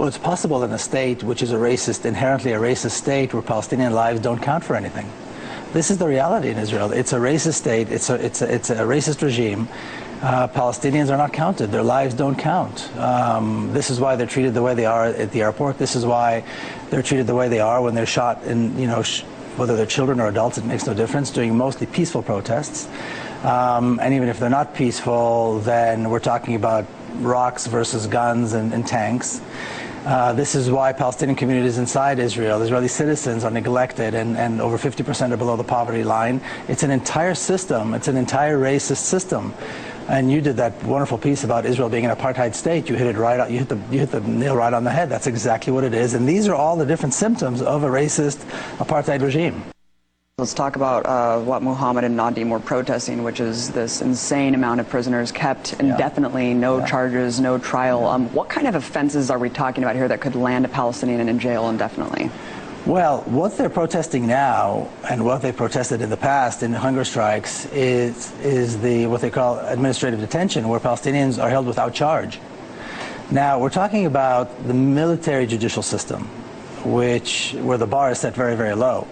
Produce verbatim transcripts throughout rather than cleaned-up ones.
Well, it's possible in a state which is a racist, inherently a racist state, where Palestinian lives don't count for anything. This is the reality in Israel. It's a racist state. It's a, it's a, it's a racist regime. Uh, Palestinians are not counted. Their lives don't count. Um, this is why they're treated the way they are at the airport. This is why they're treated the way they are when they're shot in, you know, sh whether they're children or adults, it makes no difference, doing mostly peaceful protests. Um, and even if they're not peaceful, then we're talking about rocks versus guns and, and tanks. Uh, this is why Palestinian communities inside Israel, Israeli citizens, are neglected, and, and over fifty percent are below the poverty line. It's an entire system. It's an entire racist system. And you did that wonderful piece about Israel being an apartheid state. You hit it right. You hit the you hit the nail right on the head. That's exactly what it is. And these are all the different symptoms of a racist apartheid regime. Let's talk about uh, what Muhammad and Nadim were protesting, which is this insane amount of prisoners kept indefinitely, yeah. no yeah. charges, no trial. Um, what kind of offenses are we talking about here that could land a Palestinian in jail indefinitely? Well, what they're protesting now, and what they protested in the past in hunger strikes, is is the what they call administrative detention, where Palestinians are held without charge. Now, we're talking about the military judicial system, which where the bar is set very, very low.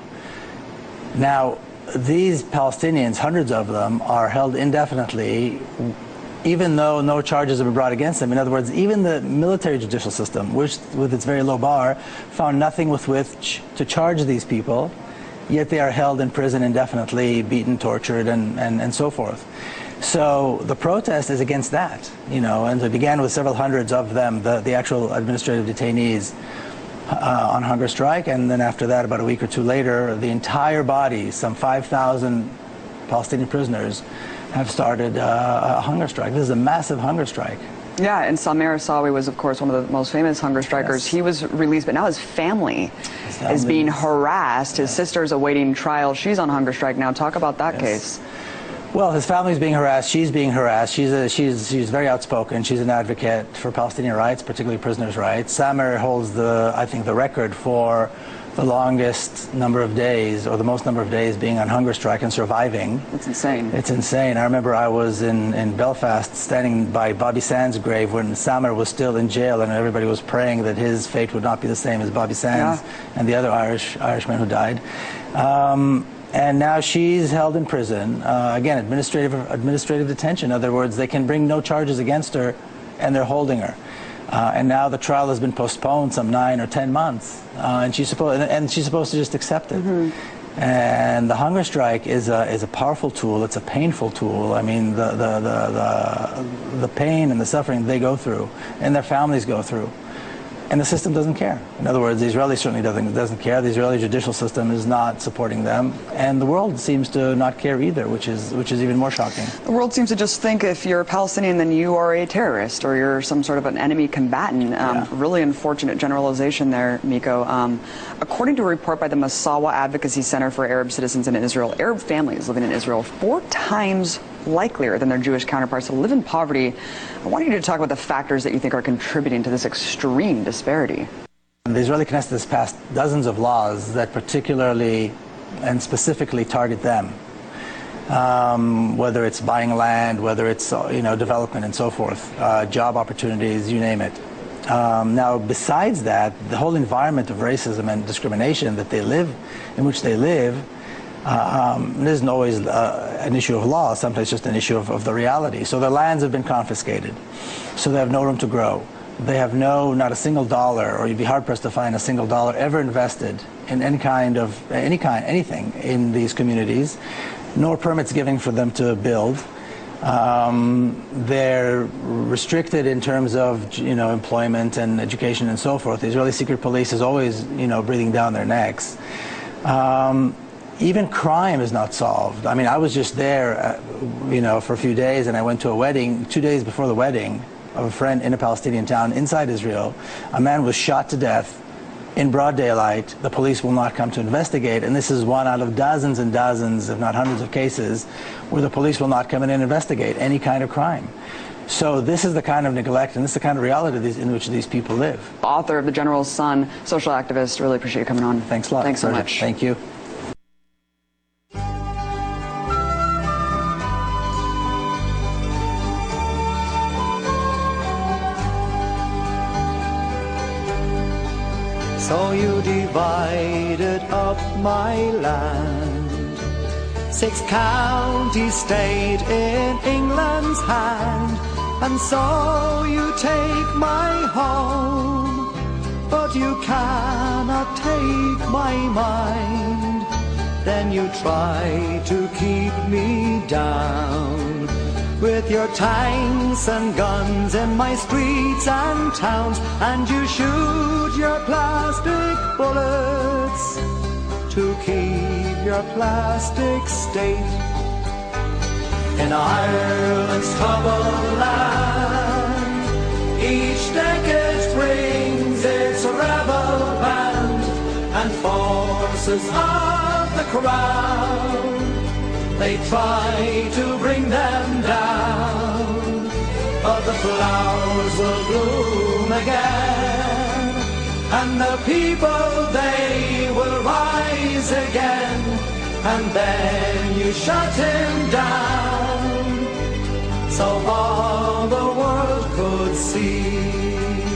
Now, these Palestinians, hundreds of them, are held indefinitely, even though no charges have been brought against them. In other words, even the military judicial system, which with its very low bar, found nothing with which to charge these people, yet they are held in prison indefinitely, beaten, tortured, and, and, and so forth. So the protest is against that, you know, and it began with several hundreds of them, the, the actual administrative detainees, Uh, on hunger strike, and then after that, about a week or two later, the entire body, some five thousand Palestinian prisoners, have started uh, a hunger strike. This is a massive hunger strike. Yeah, and Samer Sawi was, of course, one of the most famous hunger strikers. Yes. He was released, but now his family, his family is being harassed. His yes. sister's awaiting trial. She's on hunger strike now. Talk about that yes. case. Well, his family's being harassed. She's being harassed. She's a, she's she's very outspoken. She's an advocate for Palestinian rights, particularly prisoners' rights. Samer holds the I think the record for the longest number of days, or the most number of days, being on hunger strike and surviving. It's insane. It's insane. I remember I was in in Belfast, standing by Bobby Sands' grave when Samer was still in jail, and everybody was praying that his fate would not be the same as Bobby Sands yeah. and the other Irish Irishman who died. Um, And now she's held in prison. Uh, again, administrative administrative detention. In other words, they can bring no charges against her, and they're holding her. Uh, and now the trial has been postponed some nine or ten months, uh, and she's supposed and, and she's supposed to just accept it. Mm-hmm. And the hunger strike is a is a powerful tool. It's a painful tool. I mean, the the the the, the pain and the suffering they go through, and their families go through. And the system doesn't care. In other words, the Israeli certainly doesn't, doesn't care. The Israeli judicial system is not supporting them. And the world seems to not care either, which is, which is even more shocking. The world seems to just think if you're a Palestinian, then you are a terrorist, or you're some sort of an enemy combatant. Um, yeah. Really unfortunate generalization there, Miko. Um, according to a report by the Masawa Advocacy Center for Arab Citizens in Israel, Arab families living in Israel four times likelier than their Jewish counterparts to live in poverty. I want you to talk about the factors that you think are contributing to this extreme disparity. The Israeli Knesset has passed dozens of laws that particularly and specifically target them, um, whether it's buying land, whether it's you know development and so forth, uh, job opportunities, you name it. Um, now, besides that, the whole environment of racism and discrimination that they live, in which they live, Uh, um, it isn't always uh, an issue of law, sometimes just an issue of, of the reality. So their lands have been confiscated, so they have no room to grow. They have no, not a single dollar, or you'd be hard-pressed to find a single dollar ever invested in any kind of, any kind, anything in these communities, nor permits given for them to build. Um, they're restricted in terms of, you know, employment and education and so forth. The Israeli secret police is always, you know, breathing down their necks. Um, Even crime is not solved. I mean, I was just there, uh, you know, for a few days, and I went to a wedding two days before the wedding of a friend in a Palestinian town inside Israel. A man was shot to death in broad daylight. The police will not come to investigate, and this is one out of dozens and dozens, if not hundreds of cases, where the police will not come in and investigate any kind of crime. So this is the kind of neglect, and this is the kind of reality in which these people live. Author of The General's Son, social activist, really appreciate you coming on. Thanks a lot. Thanks so much. Thank you. So you divided up my land. Six counties stayed in England's hand, and so you take my home, but you cannot take my mind. Then you try to keep me down with your tanks and guns in my streets and towns, and you shoot your plastic bullets to keep your plastic state. In Ireland's troubled land, each decade brings its rebel band and forces of the crown. They try to bring them down, but the flowers will bloom again, and the people, they will rise again. And then you shut him down, so all the world could see.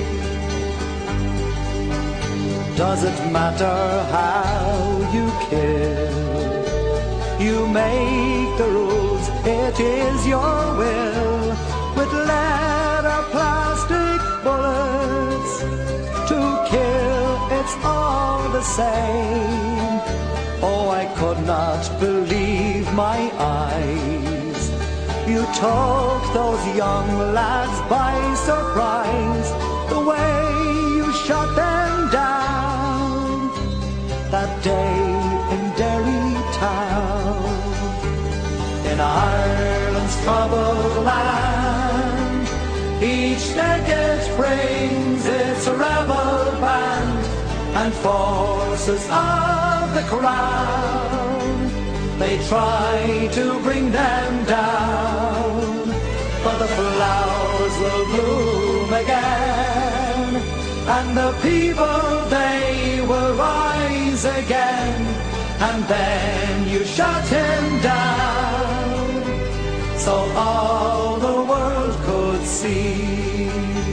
Does it matter how you kill? You make the rules, it is your will, with lead or plastic bullets. To kill, it's all the same. Oh, I could not believe my eyes. You took those young lads by surprise, the way you shot them down that day in Derry town. In Ireland's troubled land, each decade brings its rebel band and forces of the crown. They try to bring them down, but the flowers will bloom again, and the people, they will rise again. And then you shut him down, so all the world could see.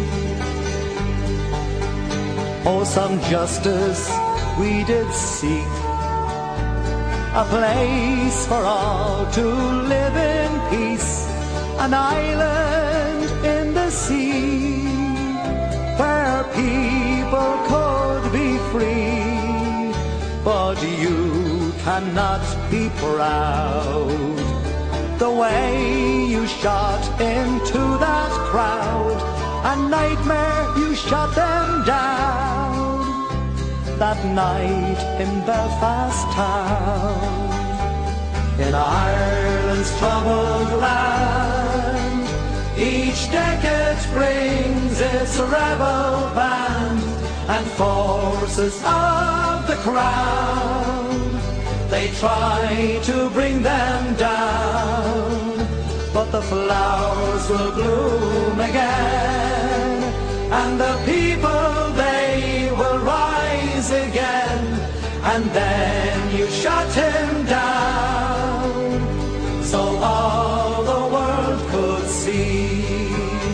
Oh, some justice we did seek, a place for all to live in peace, an island in the sea where people could be free. But you cannot be proud the way you shot into that crowd. A nightmare, you shot them down that night in Belfast town. In Ireland's troubled land, each decade brings its rebel band and forces of the crown. They try to bring them down, but the flowers will bloom again, and the people, they will rise again. And then you shut him down, so all the world could see.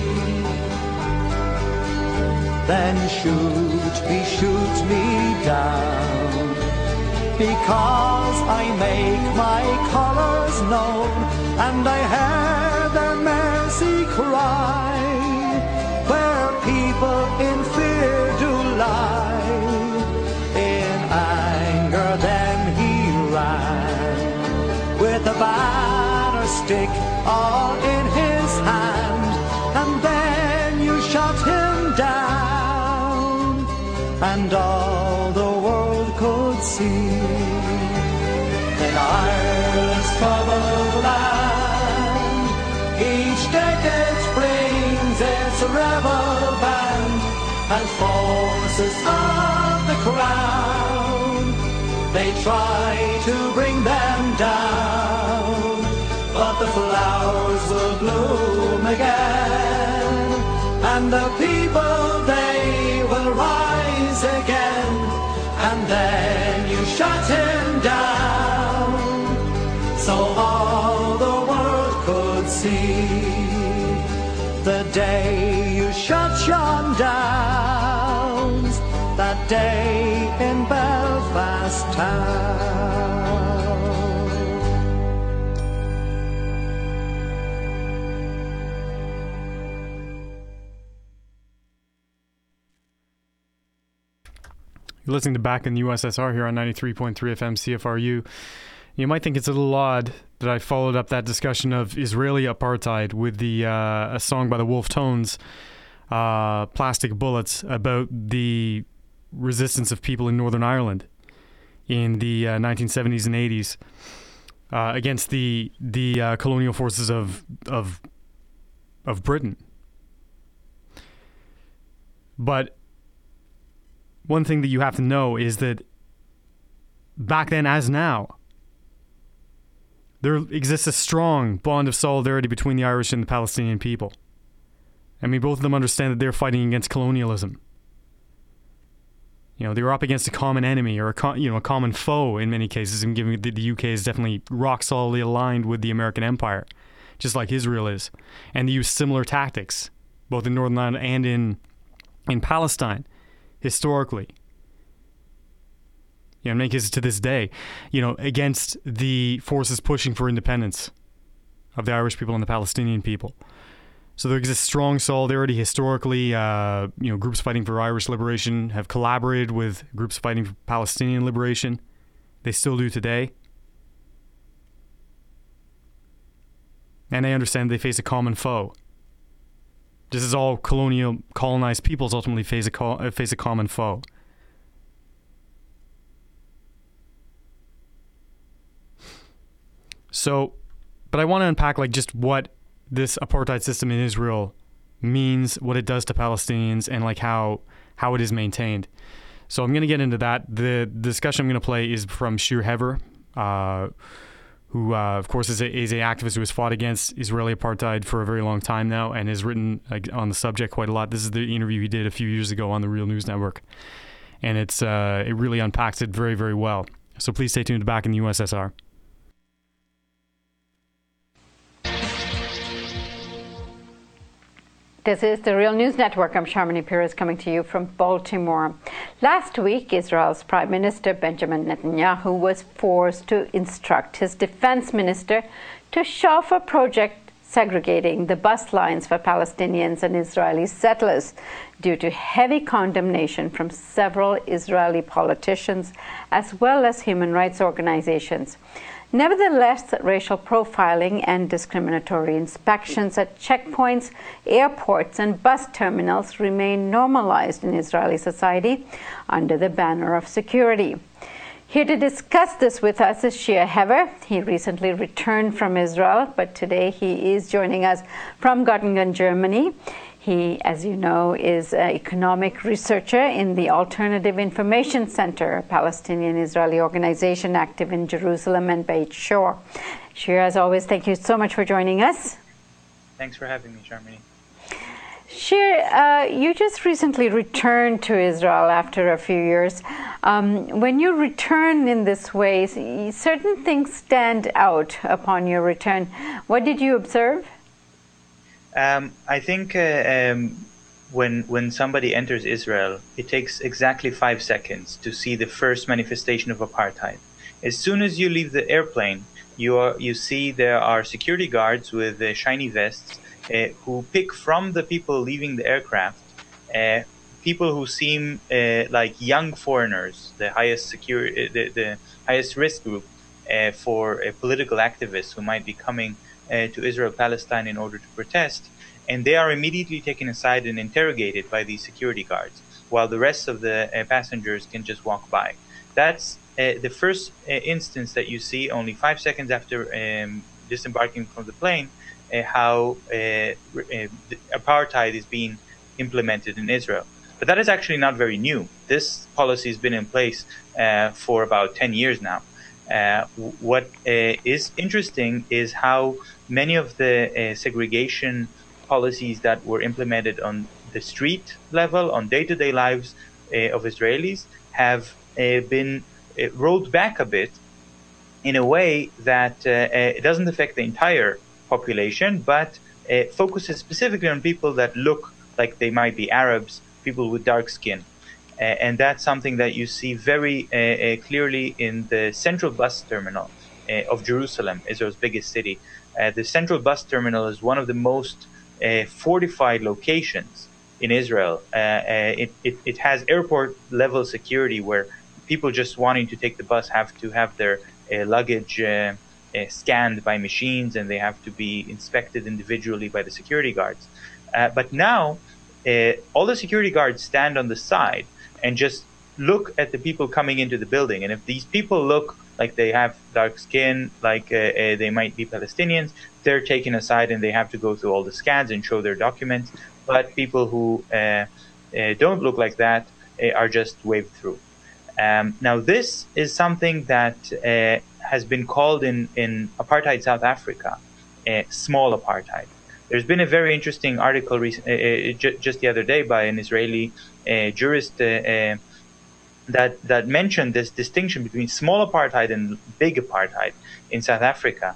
Then shoot me, shoot me down, because I make my colours known, and I hear their mercy cry, where people in fear do lie. In anger then he ran, with a banner stick all in his hand, and then you shot him down, and all the world could see. In Ireland's troubled land, each decade brings its rebel band and forces of the crown. They try to bring them down, but the flowers will bloom again, and the people, they will rise again. And then you shut him down, so all the world could see. The day you shut John Downes, that day town. You're listening to Back in the U S S R here on ninety-three point three F M C F R U. You might think it's a little odd that I followed up that discussion of Israeli apartheid with the uh, a song by the Wolf Tones, uh, Plastic Bullets, about the resistance of people in Northern Ireland in the uh, nineteen seventies and eighties uh, against the the uh, colonial forces of of of Britain. But one thing that you have to know is that back then, as now, there exists a strong bond of solidarity between the Irish and the Palestinian people. I mean, both of them understand that they're fighting against colonialism. You know, they were up against a common enemy or a co- you know a common foe in many cases. And given that the U K is definitely rock solidly aligned with the American empire, just like Israel is, and they use similar tactics both in Northern Ireland and in in Palestine. Historically, you know, in many cases to this day, you know, against the forces pushing for independence of the Irish people and the Palestinian people. So there exists strong solidarity historically. Uh, you know, groups fighting for Irish liberation have collaborated with groups fighting for Palestinian liberation. They still do today. And they understand they face a common foe. Just as all colonial, colonized peoples ultimately face a, co- face a common foe. So, but I want to unpack like just what this apartheid system in Israel means, what it does to Palestinians, and like how how it is maintained. So I'm going to get into that. The discussion I'm going to play is from Shir Hever, uh, who, uh, of course, is a, is a activist who has fought against Israeli apartheid for a very long time now and has written uh, on the subject quite a lot. This is the interview he did a few years ago on the Real News Network, and it's uh, it really unpacks it very, very well. So please stay tuned to Back in the U S S R. This is the Real News Network. I'm Sharmini Peres coming to you from Baltimore. Last week, Israel's Prime Minister Benjamin Netanyahu was forced to instruct his defense minister to shelve a project segregating the bus lines for Palestinians and Israeli settlers due to heavy condemnation from several Israeli politicians as well as human rights organizations. Nevertheless, racial profiling and discriminatory inspections at checkpoints, airports, and bus terminals remain normalized in Israeli society under the banner of security. Here to discuss this with us is Shir Hever. He recently returned from Israel, but today he is joining us from Göttingen, Germany. He, as you know, is an economic researcher in the Alternative Information Center, a Palestinian-Israeli organization active in Jerusalem and Beit Shor. Shir, as always, thank you so much for joining us. Thanks for having me, Sharmini. Shir, uh, you just recently returned to Israel after a few years. Um, when you return in this way, certain things stand out upon your return. What did you observe? Um, I think uh, um, when when somebody enters Israel, it takes exactly five seconds to see the first manifestation of apartheid. As soon as you leave the airplane, you are you see there are security guards with uh, shiny vests uh, who pick from the people leaving the aircraft uh, people who seem uh, like young foreigners, the highest security, the, the highest risk group uh, for uh, political activists who might be coming Uh, to Israel, Palestine in order to protest, and they are immediately taken aside and interrogated by these security guards, while the rest of the uh, passengers can just walk by. That's uh, the first uh, instance that you see only five seconds after um, disembarking from the plane, uh, how uh, uh, apartheid is being implemented in Israel. But that is actually not very new. This policy has been in place uh, for about ten years now. Uh, what uh, is interesting is how many of the uh, segregation policies that were implemented on the street level, on day-to-day lives uh, of Israelis, have uh, been uh, rolled back a bit in a way that uh, uh, it doesn't affect the entire population, but uh, focuses specifically on people that look like they might be Arabs, people with dark skin. Uh, and that's something that you see very uh, uh, clearly in the central bus terminal uh, of Jerusalem, Israel's biggest city. Uh, the central bus terminal is one of the most uh, fortified locations in Israel. Uh, uh, it, it, it has airport level security where people just wanting to take the bus have to have their uh, luggage uh, uh, scanned by machines, and they have to be inspected individually by the security guards. Uh, but now, uh, all the security guards stand on the side and just look at the people coming into the building. And if these people look like they have dark skin, like uh, uh, they might be Palestinians, they're taken aside and they have to go through all the scans and show their documents. But people who uh, uh, don't look like that uh, are just waved through. Um, now, this is something that uh, has been called in, in apartheid South Africa, uh, small apartheid. There's been a very interesting article rec- uh, uh, ju- just the other day by an Israeli uh, jurist uh, uh, that that mentioned this distinction between small apartheid and big apartheid in South Africa,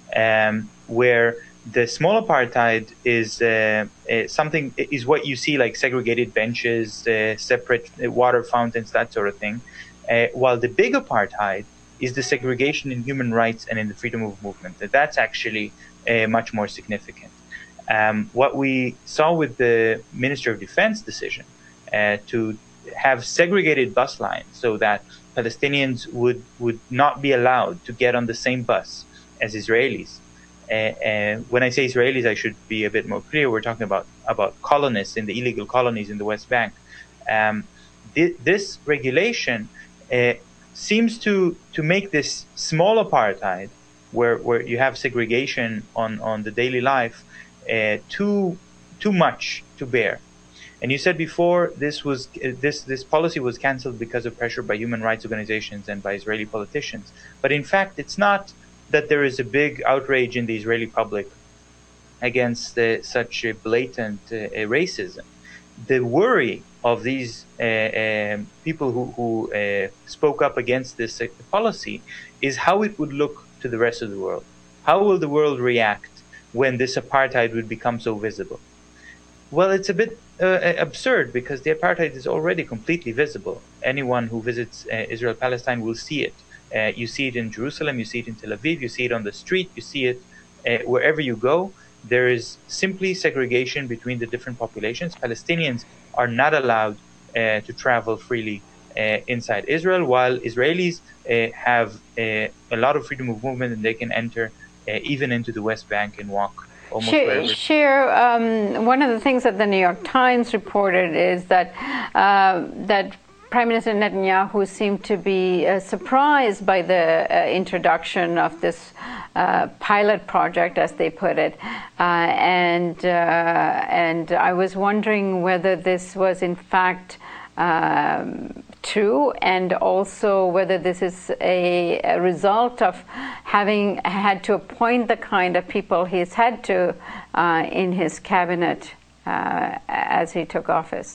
um, where the small apartheid is uh, uh, something is what you see like segregated benches, uh, separate water fountains, that sort of thing, uh, while the big apartheid is the segregation in human rights and in the freedom of movement. That's actually uh, much more significant. Um, what we saw with the Minister of Defense decision uh, to have segregated bus lines so that Palestinians would, would not be allowed to get on the same bus as Israelis. Uh, uh, when I say Israelis, I should be a bit more clear. We're talking about, about colonists in the illegal colonies in the West Bank. Um, th- this regulation uh, seems to, to make this small apartheid, where, where you have segregation on, on the daily life, uh, too too much to bear. And you said before this was uh, this this policy was cancelled because of pressure by human rights organizations and by Israeli politicians. But in fact, it's not that there is a big outrage in the Israeli public against uh, such a blatant uh, racism. The worry of these uh, uh, people who, who uh, spoke up against this uh, policy is how it would look to the rest of the world. How will the world react when this apartheid would become so visible? Well, it's a bit uh, absurd because the apartheid is already completely visible. Anyone who visits uh, Israel-Palestine will see it. Uh, you see it in Jerusalem, you see it in Tel Aviv, you see it on the street, you see it uh, wherever you go. There is simply segregation between the different populations. Palestinians are not allowed uh, to travel freely uh, inside Israel, while Israelis uh, have uh, a lot of freedom of movement and they can enter uh, even into the West Bank and walk almost Shir, wherever. Shir, um, one of the things that the New York Times reported is that uh, that Prime Minister Netanyahu seemed to be uh, surprised by the uh, introduction of this uh, pilot project, as they put it, uh, and uh, and I was wondering whether this was in fact um, true, and also whether this is a, a result of having had to appoint the kind of people he's had to uh, in his cabinet uh, as he took office.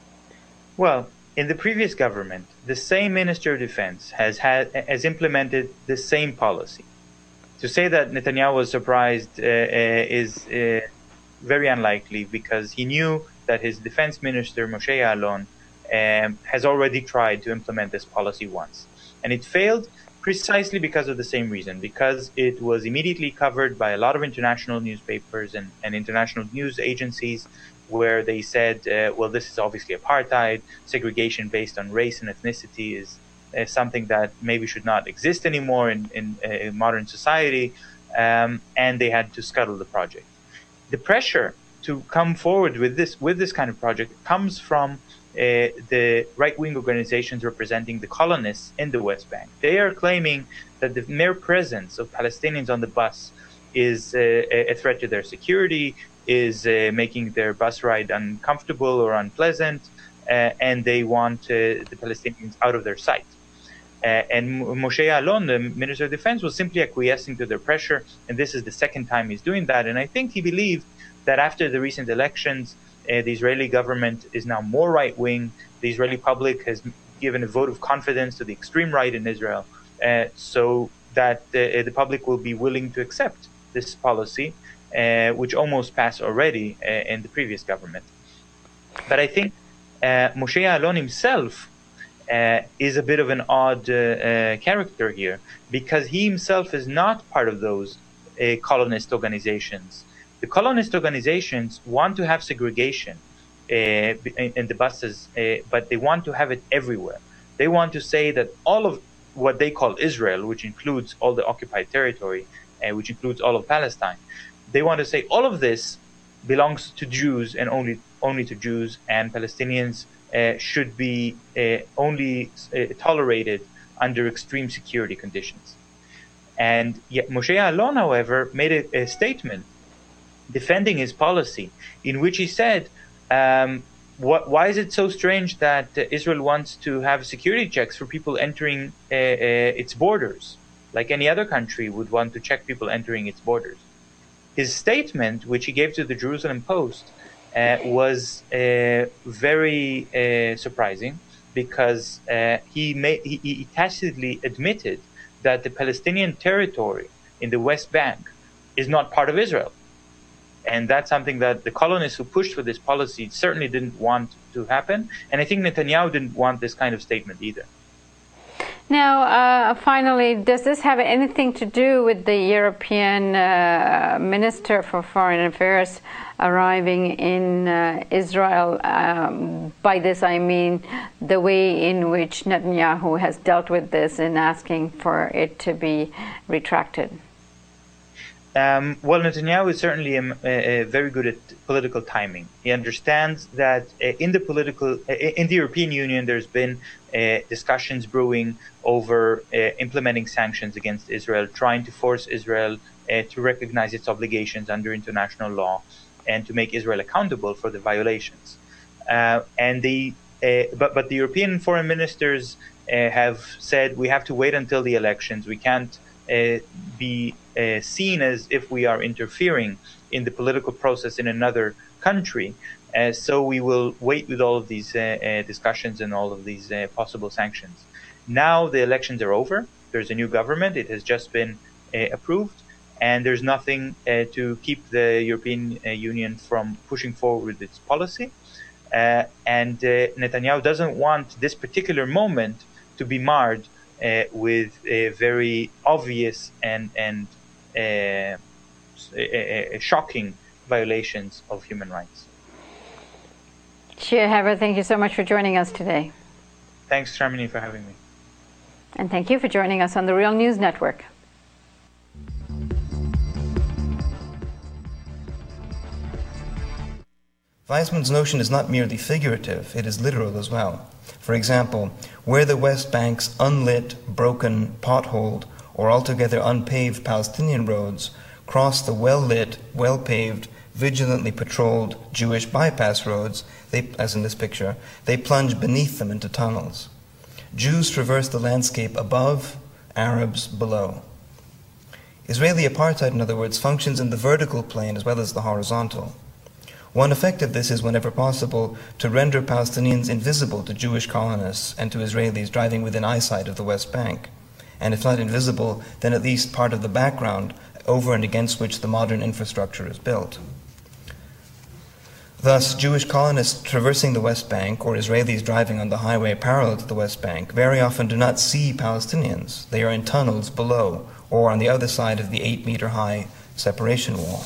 Well, in the previous government, the same Minister of Defense has had has implemented the same policy. To say that Netanyahu was surprised uh, uh, is uh, very unlikely, because he knew that his defense minister, Moshe Ya'alon, um, has already tried to implement this policy once. And it failed precisely because of the same reason, because it was immediately covered by a lot of international newspapers and, and international news agencies, where they said, uh, well, this is obviously apartheid, segregation based on race and ethnicity is uh, something that maybe should not exist anymore in, in, uh, in modern society, um, and they had to scuttle the project. The pressure to come forward with this with this kind of project comes from uh, the right-wing organizations representing the colonists in the West Bank. They are claiming that the mere presence of Palestinians on the bus is uh, a threat to their security, is uh, making their bus ride uncomfortable or unpleasant, uh, and they want uh, the Palestinians out of their sight. Uh, and Moshe Ya'alon, the Minister of Defense, was simply acquiescing to their pressure, and this is the second time he's doing that. And I think he believed that after the recent elections, uh, the Israeli government is now more right-wing. The Israeli public has given a vote of confidence to the extreme right in Israel, uh, so that uh, the public will be willing to accept this policy, Uh, which almost passed already uh, in the previous government. But I think uh, Moshe Ya'alon himself uh, is a bit of an odd uh, uh, character here, because he himself is not part of those uh, colonist organizations. The colonist organizations want to have segregation uh, in, in the buses, uh, but they want to have it everywhere. They want to say that all of what they call Israel, which includes all the occupied territory, uh, which includes all of Palestine, they want to say all of this belongs to Jews and only only to Jews, and Palestinians uh, should be uh, only uh, tolerated under extreme security conditions. And yet Moshe Ya'alon, however, made a, a statement defending his policy, in which he said, um, what, why is it so strange that uh, Israel wants to have security checks for people entering uh, uh, its borders, like any other country would want to check people entering its borders? His statement, which he gave to the Jerusalem Post, uh, was uh, very uh, surprising, because uh, he, made, he, he tacitly admitted that the Palestinian territory in the West Bank is not part of Israel. And that's something that the colonists who pushed for this policy certainly didn't want to happen. And I think Netanyahu didn't want this kind of statement either. Now, uh, finally, does this have anything to do with the European uh, Minister for Foreign Affairs arriving in uh, Israel? Um, by this I mean the way in which Netanyahu has dealt with this in asking for it to be retracted. Um, well, Netanyahu is certainly um, uh, uh, very good at political timing. He understands that uh, in the political, uh, in the European Union, there's been uh, discussions brewing over uh, implementing sanctions against Israel, trying to force Israel uh, to recognize its obligations under international law, and to make Israel accountable for the violations. Uh, and the, uh, but but the European foreign ministers uh, have said we have to wait until the elections. We can't uh, be Uh, seen as if we are interfering in the political process in another country. Uh, so we will wait with all of these uh, uh, discussions and all of these uh, possible sanctions. Now the elections are over. There's a new government. It has just been uh, approved. And there's nothing uh, to keep the European uh, Union from pushing forward with its policy. Uh, and uh, Netanyahu doesn't want this particular moment to be marred uh, with a very obvious and, and Uh, uh, shocking violations of human rights. Shia Haber, thank you so much for joining us today. Thanks, Sharmini, for having me. And thank you for joining us on the Real News Network. Weizmann's notion is not merely figurative, it is literal as well. For example, where the West Bank's unlit, broken, potholed, or altogether unpaved Palestinian roads cross the well-lit, well-paved, vigilantly patrolled Jewish bypass roads, they, as in this picture, they plunge beneath them into tunnels. Jews traverse the landscape above, Arabs below. Israeli apartheid, in other words, functions in the vertical plane as well as the horizontal. One effect of this is, whenever possible, to render Palestinians invisible to Jewish colonists and to Israelis driving within eyesight of the West Bank. And if not invisible, then at least part of the background over and against which the modern infrastructure is built. Thus, Jewish colonists traversing the West Bank, or Israelis driving on the highway parallel to the West Bank, very often do not see Palestinians. They are in tunnels below, or on the other side of the eight-meter-high separation wall.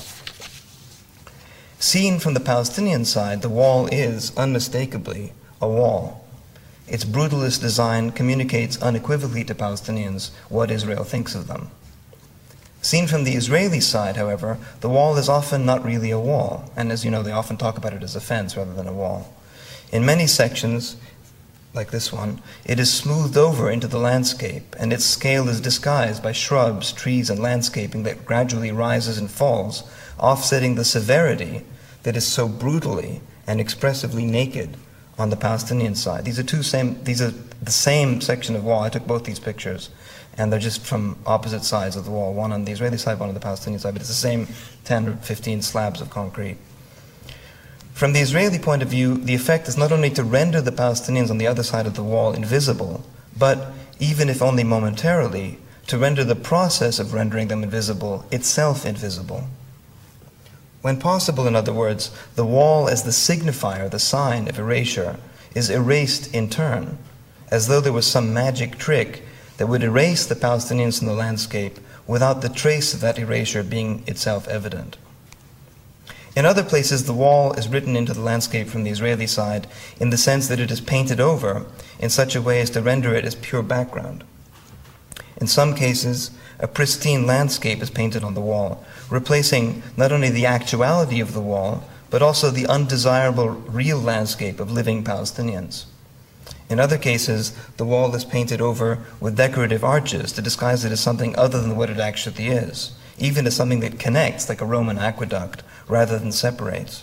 Seen from the Palestinian side, the wall is, unmistakably, a wall. Its brutalist design communicates unequivocally to Palestinians what Israel thinks of them. Seen from the Israeli side, however, the wall is often not really a wall, and as you know, they often talk about it as a fence rather than a wall. In many sections, like this one, it is smoothed over into the landscape, and its scale is disguised by shrubs, trees, and landscaping that gradually rises and falls, offsetting the severity that is so brutally and expressively naked on the Palestinian side. These are two same. These are the same section of wall. I took both these pictures, and they're just from opposite sides of the wall. One on the Israeli side, one on the Palestinian side. But it's the same ten or fifteen slabs of concrete. From the Israeli point of view, the effect is not only to render the Palestinians on the other side of the wall invisible, but even if only momentarily, to render the process of rendering them invisible itself invisible. When possible, in other words, the wall as the signifier, the sign of erasure, is erased in turn, as though there was some magic trick that would erase the Palestinians from the landscape without the trace of that erasure being itself evident. In other places, the wall is written into the landscape from the Israeli side in the sense that it is painted over in such a way as to render it as pure background. In some cases, a pristine landscape is painted on the wall, replacing not only the actuality of the wall, but also the undesirable real landscape of living Palestinians. In other cases, the wall is painted over with decorative arches to disguise it as something other than what it actually is, even as something that connects like a Roman aqueduct rather than separates.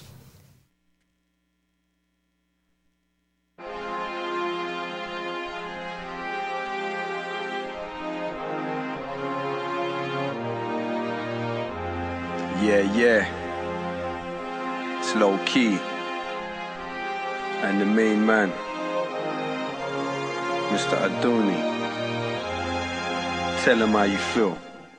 Yeah, yeah. It's low key. And the main man, Mister Adoni. Tell him how you feel.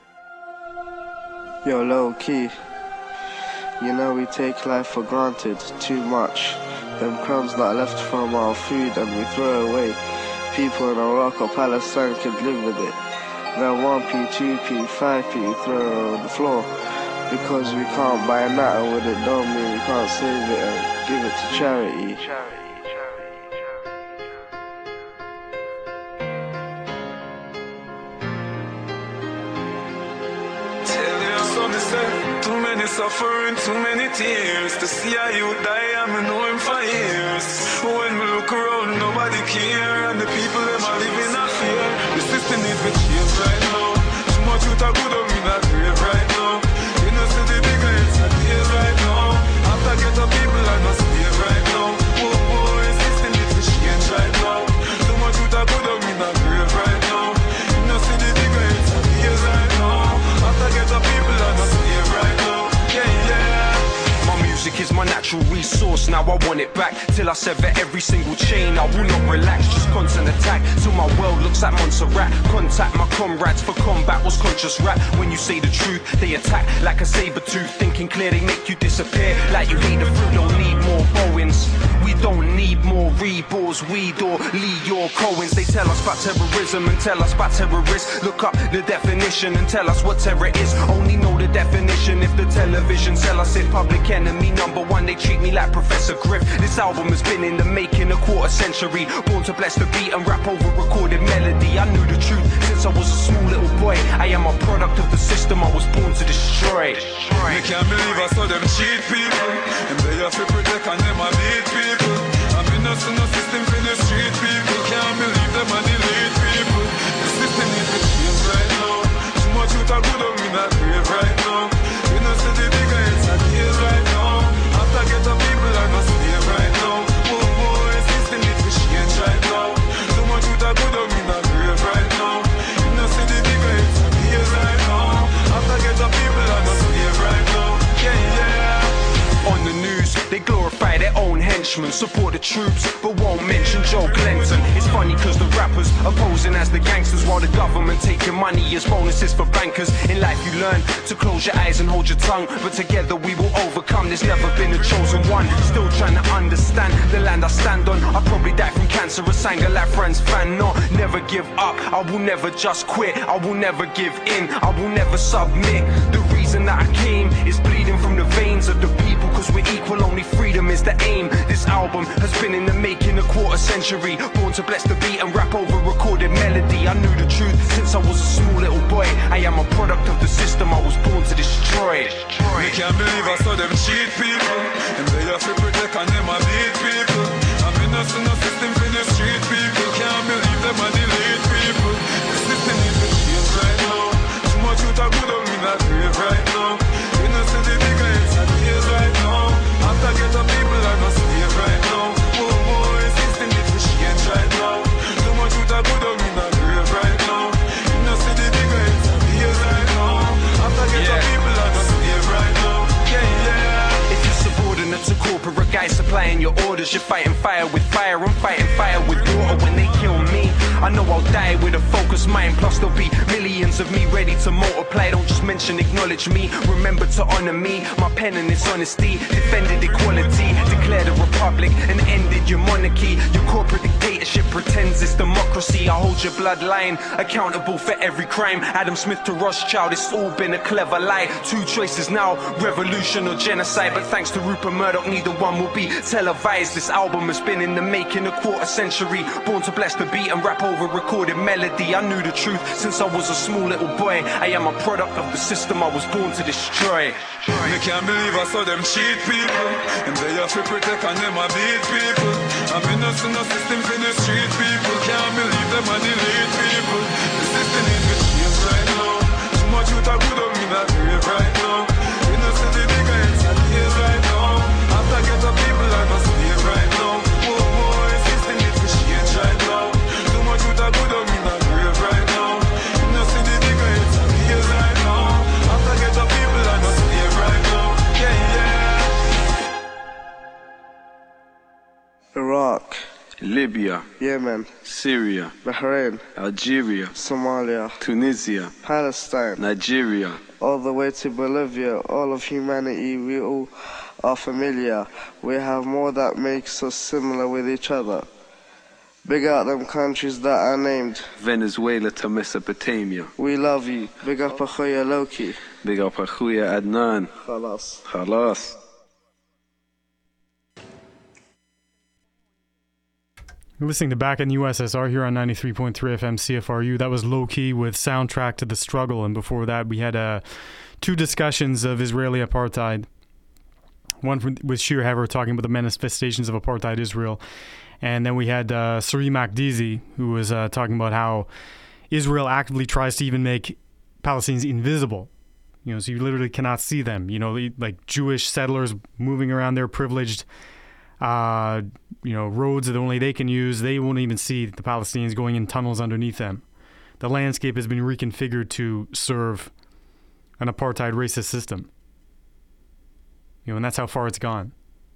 Yo, low key. You know we take life for granted too much. Them crumbs that are left from our food and we throw away. People in Iraq or Palestine could live with it. Then one p, two p, five p throw it on the floor. Because we can't buy nothing with it, don't mean we can't save it and give it to charity. charity. Too many suffering, too many tears. To see how you die, I mean, know him for years. When we look around, nobody care. And the people, them are living in fear. The system needs to change right now. Too much youth are good, I'm in a grave right now. You know, see the bigger it's a deal right now. After get the people, I must stay right now. Oh, oh, the system needs to change right now. Too much youth are good, I'm in a grave right now. You know, see the bigger it's a deal right now. After get the people, I must stay right now. Yeah, yeah. My music is my natural resource, now I want it back. Till I sever every single chain, I will not relax. Just constant attack, till my world looks like Montserrat. Contact my comrades for combat, was conscious rap. When you say the truth, they attack like a saber tooth. Thinking clear, they make you disappear. Like you hate the fruit, don't need more Bowens. We don't need more Rebors, Weed or Lee or Cohens. They tell us about terrorism and tell us about terrorists. Look up the definition and tell us what terror is. Only know the definition if the television sell us it. Public enemy number one, they treat me like Professor Griff. This album has been in the making a quarter century. Born to bless the beat and rap over recorded melody. I knew the truth since I was a small little boy. I am a product of the system I was born to destroy. I can't believe I saw them cheat people. And they have to protect and them a beat people. I'm in a system for the street people. Can't believe them a delete people. The system needs to change right now. Too much youth are good, I'm in a grave right now. You know, see the bigger it's a deal right now. After get the people, I must stay right now. Oh, oh, the system needs to change right now. Too much youth are good, I'm in a grave right now. You know, see the bigger it's a deal right now. After get the people, I must stay right now. Yeah, yeah. On the news, they glorify their own henchmen, support the troops, but won't mention Joe Clinton. It's funny cause the rappers are posing as the gangsters, while the government taking money as bonuses for bankers. In life you learn to close your eyes and hold your tongue, but together we will overcome. There's never been a chosen one. Still trying to understand the land I stand on. I probably die from cancer, a singer like Franz Fan. No, never give up, I will never just quit. I will never give in, I will never submit. The reason that I came is bleeding from the veins of the people, cause we're equal, only freedom is the aim. This album has been in the making a quarter century. Born to bless the beat and rap over recorded melody. I knew the truth since I was a small little boy. I am a product of the system I was born to destroy. I can't believe I saw them cheat people. And they have to protect and them a beat people. I'm in a system for the street people. Can't believe them a delete people. The system needs to change right now. Too much youth are good, I'm in a grave right now. You know, see the bigger it's a deal right now. After get the people, I must stay right now. Oh, oh, the system needs to change right now. Too much youth are good, I'm in a grave right now. You know, see the bigger it's a deal right now. After get yeah. the people, I must stay right now. Yeah, yeah. If you're subordinate to corporate guys supplying your orders, you're fighting fire with fire. I'm fighting fire with water when they kill me. I know I'll die with a focused mind. Plus there'll be millions of me ready to multiply. Don't just mention, acknowledge me. Remember to honor me. My pen and its honesty. Defended equality. Declared a republic and ended your monarchy. Your corporate dictatorship pretends it's democracy. I hold your bloodline accountable for every crime. Adam Smith to Rothschild, it's all been a clever lie. Two choices now, revolution or genocide. But thanks to Rupert Murdoch, neither one will be televised. This album has been in the making a quarter century. Born to bless the beat and rap over recorded melody. I knew the truth since I was a small little boy. I am a product of the system I was born to destroy. Me can't believe I saw them cheat people. And they have to protect and them a beat people. I'm innocent no system for the street people. Can't believe them are the elite people. The system needs to change right now. Too much youth are good on me that grave right now. Innocent the bigger it's a case right now. After get up people I must leave right now. Whoa, whoa, the system needs to change right now. Too much youth are good on me that grave right now. Innocent the bigger it's a case right now. After get up people I must leave right now. Yeah, yeah. Iraq, Libya, Yemen, Syria, Bahrain, Algeria, Somalia, Tunisia, Palestine, Nigeria, all the way to Bolivia, all of humanity, we all are familiar. We have more that makes us similar with each other. Big out them countries that are named. Venezuela to Mesopotamia. We love you. Big up Akhuya Loki. Big up Akhuya Adnan. Khalas. Khalas. You're listening to Back in the U S S R here on ninety-three point three F M C F R U. That was Low Key with Soundtrack to the Struggle. And before that, we had uh, two discussions of Israeli apartheid. One from, with Shir Hever talking about the manifestations of apartheid Israel. And then we had uh, Suri Makdizi, who was uh, talking about how Israel actively tries to even make Palestinians invisible. You know, so you literally cannot see them. You know, like Jewish settlers moving around their privileged Uh, you know, roads that only they can use. They won't even see the Palestinians going in tunnels underneath them. The landscape has been reconfigured to serve an apartheid racist system. You know, and that's how far it's gone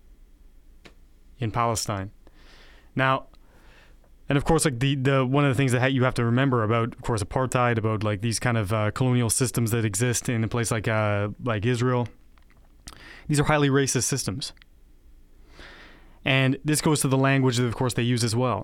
in Palestine. Now, and of course, like the, the one of the things that you have to remember about, of course, apartheid, about like these kind of uh, colonial systems that exist in a place like uh, like Israel. These are highly racist systems. And this goes to the language that, of course, they use as well.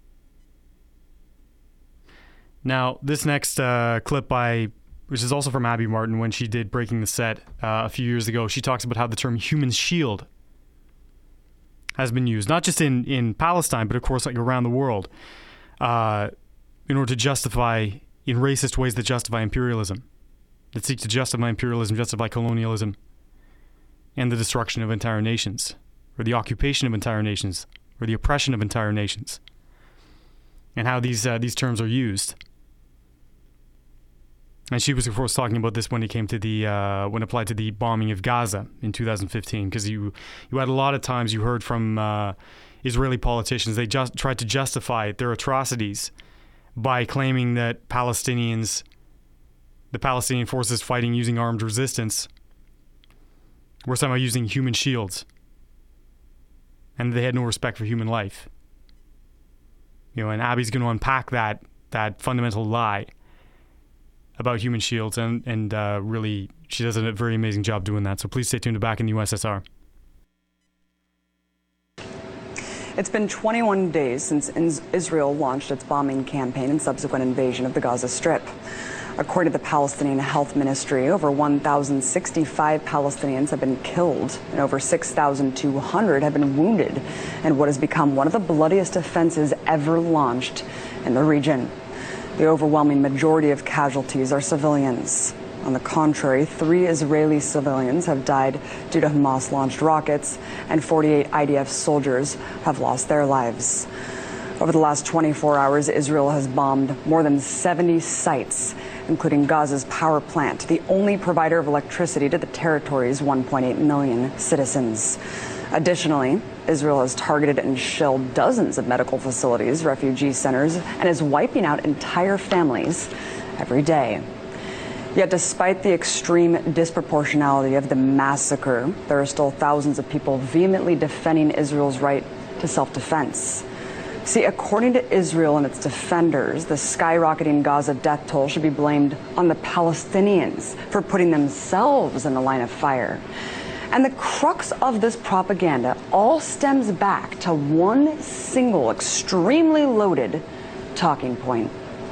Now, this next uh, clip by, which is also from Abby Martin when she did Breaking the Set uh, a few years ago, she talks about how the term human shield has been used, not just in, in Palestine, but of course like around the world, uh, in order to justify, in racist ways that justify imperialism, that seek to justify imperialism, justify colonialism, and the destruction of entire nations, or the occupation of entire nations, or the oppression of entire nations, and how these uh, these terms are used. And she was, of course, talking about this when it came to the uh, when applied to the bombing of Gaza in two thousand fifteen, because you you had a lot of times you heard from uh, Israeli politicians, they just tried to justify their atrocities by claiming that Palestinians, the Palestinian forces fighting using armed resistance, were somehow using human shields, and they had no respect for human life. You know, and Abby's going to unpack that that fundamental lie about human shields, and and uh, really, she does a very amazing job doing that. So please stay tuned to Back in the U S S R. It's been twenty-one days since Israel launched its bombing campaign and subsequent invasion of the Gaza Strip. According to the Palestinian Health Ministry, over one thousand sixty-five Palestinians have been killed and over six thousand two hundred have been wounded in what has become one of the bloodiest offenses ever launched in the region. The overwhelming majority of casualties are civilians. On the contrary, three Israeli civilians have died due to Hamas-launched rockets, and forty-eight I D F soldiers have lost their lives. Over the last twenty-four hours, Israel has bombed more than seventy sites, including Gaza's power plant, the only provider of electricity to the territory's one point eight million citizens. Additionally, Israel has targeted and shelled dozens of medical facilities, refugee centers, and is wiping out entire families every day. Yet despite the extreme disproportionality of the massacre, there are still thousands of people vehemently defending Israel's right to self-defense. See, according to Israel and its defenders, the skyrocketing Gaza death toll should be blamed on the Palestinians for putting themselves in the line of fire. And the crux of this propaganda all stems back to one single, extremely loaded talking point.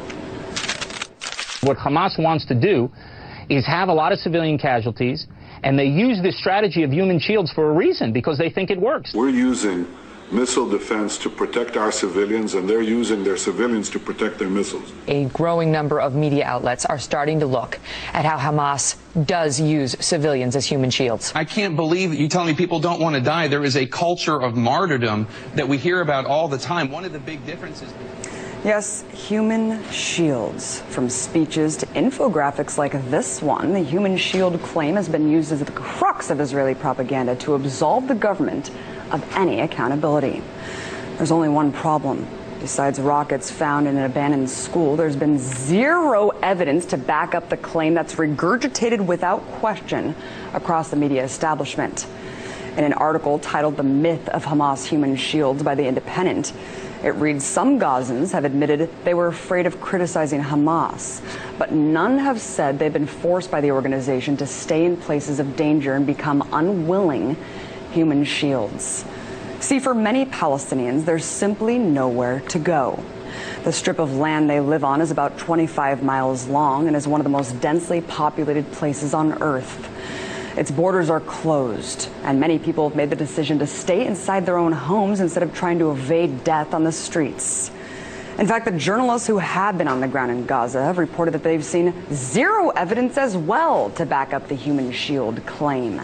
What Hamas wants to do is have a lot of civilian casualties, and they use this strategy of human shields for a reason, because they think it works. We're using missile defense to protect our civilians, and they're using their civilians to protect their missiles. A growing number of media outlets are starting to look at how Hamas does use civilians as human shields. I can't believe that you tell me people don't want to die. There is a culture of martyrdom that we hear about all the time. One of the big differences... Yes, human shields. From speeches to infographics like this one, the human shield claim has been used as the crux of Israeli propaganda to absolve the government of any accountability. There's only one problem. Besides rockets found in an abandoned school, there's been zero evidence to back up the claim that's regurgitated without question across the media establishment. In an article titled "The Myth of Hamas Human Shields" by The Independent, it reads, some Gazans have admitted they were afraid of criticizing Hamas, but none have said they've been forced by the organization to stay in places of danger and become unwilling human shields. See, for many Palestinians, there's simply nowhere to go. The strip of land they live on is about twenty-five miles long and is one of the most densely populated places on earth. Its borders are closed, and many people have made the decision to stay inside their own homes instead of trying to evade death on the streets. In fact, the journalists who have been on the ground in Gaza have reported that they've seen zero evidence as well to back up the human shield claim.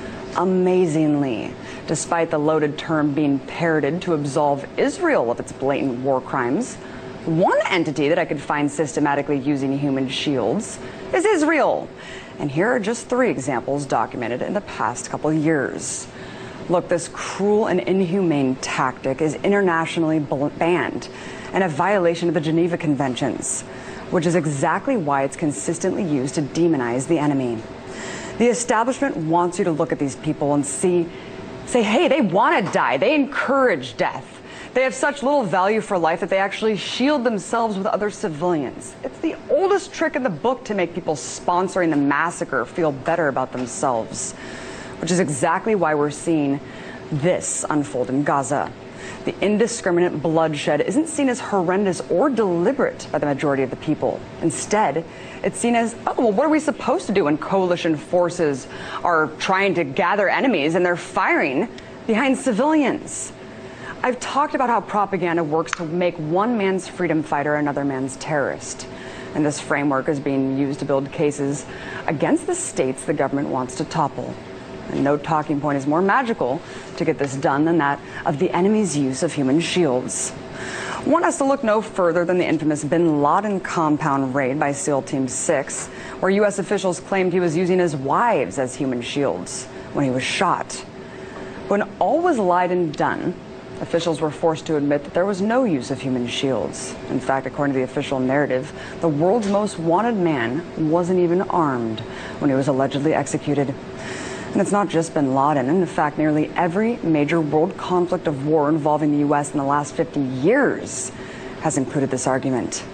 Amazingly, despite the loaded term being parroted to absolve Israel of its blatant war crimes, one entity that I could find systematically using human shields is Israel. And here are just three examples documented in the past couple of years. Look, this cruel and inhumane tactic is internationally banned and a violation of the Geneva Conventions, which is exactly why it's consistently used to demonize the enemy. The establishment wants you to look at these people and see, say, hey, they want to die. They encourage death. They have such little value for life that they actually shield themselves with other civilians. It's the oldest trick in the book to make people sponsoring the massacre feel better about themselves, which is exactly why we're seeing this unfold in Gaza. The indiscriminate bloodshed isn't seen as horrendous or deliberate by the majority of the people. Instead, it's seen as, oh, well, what are we supposed to do when coalition forces are trying to gather enemies and they're firing behind civilians? I've talked about how propaganda works to make one man's freedom fighter another man's terrorist. And this framework is being used to build cases against the states the government wants to topple. And no talking point is more magical to get this done than that of the enemy's use of human shields. One has to look no further than the infamous Bin Laden compound raid by SEAL Team six, where U S officials claimed he was using his wives as human shields when he was shot. When all was lied and done, officials were forced to admit that there was no use of human shields. In fact, according to the official narrative, the world's most wanted man wasn't even armed when he was allegedly executed. And it's not just Bin Laden. In fact, nearly every major world conflict of war involving the U S in the last fifty years has included this argument.